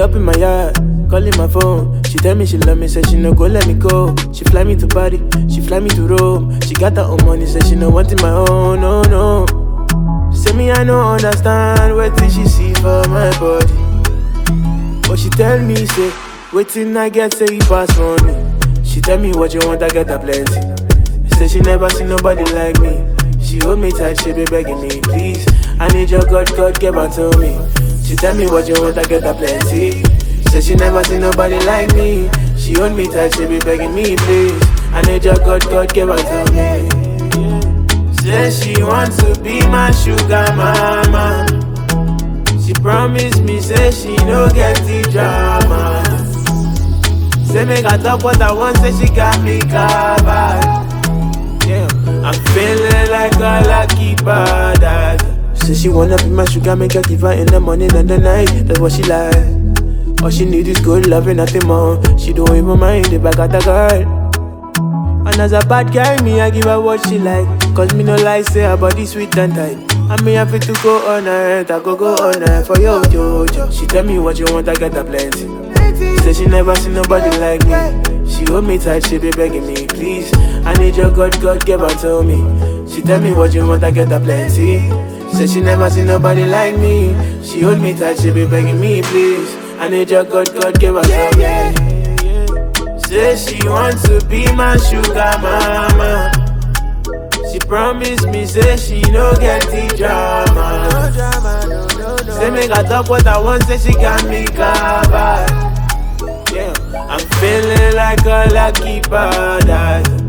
up in my yard, calling my phone. She tell me she love me, said she no go let me go. She fly me to Paris, she fly me to Rome. She got her own money, said she no want it my own, no, no. Say me I no understand, what did she see for my body? But she tell me, say, waiting I get, say you pass for me. She tell me what you want, I get a plenty. Say she never seen nobody like me. She hold me tight, she be begging me, please. I need your God, get back to me. She tell me what you want, I get a plenty. Say she never seen nobody like me. She hold me tight, she be begging me, please. I need your God, get back to me. Say she wants to be my sugar mama. She promised me, say she no get the drama. Say make I talk what I want, say she got me covered. Yeah, I'm feeling like a lucky badass. Say she wanna be my sugar, make her give her in the morning and the night. That's what she like. All she need is good love and nothing more. She don't even mind if I got a girl. And as a bad guy, me I give her what she like. Cause me no lie, say her body sweet and tight. And me happy to go on night, I go on night for yo. She tell me what you want, I get a plenty. Say she never seen nobody like me. She hold me tight, she be begging me, please. I need your God, give her to me. She tell me what you want, I get a plenty. Say she never seen nobody like me. She hold me tight, she be begging me, please. I need your God, give her to me. Say she wants to be my sugar mama. She promised me, say she no get the drama. Say make I talk what I want, say she got me covered. Yeah, I'm feeling like a lucky badass.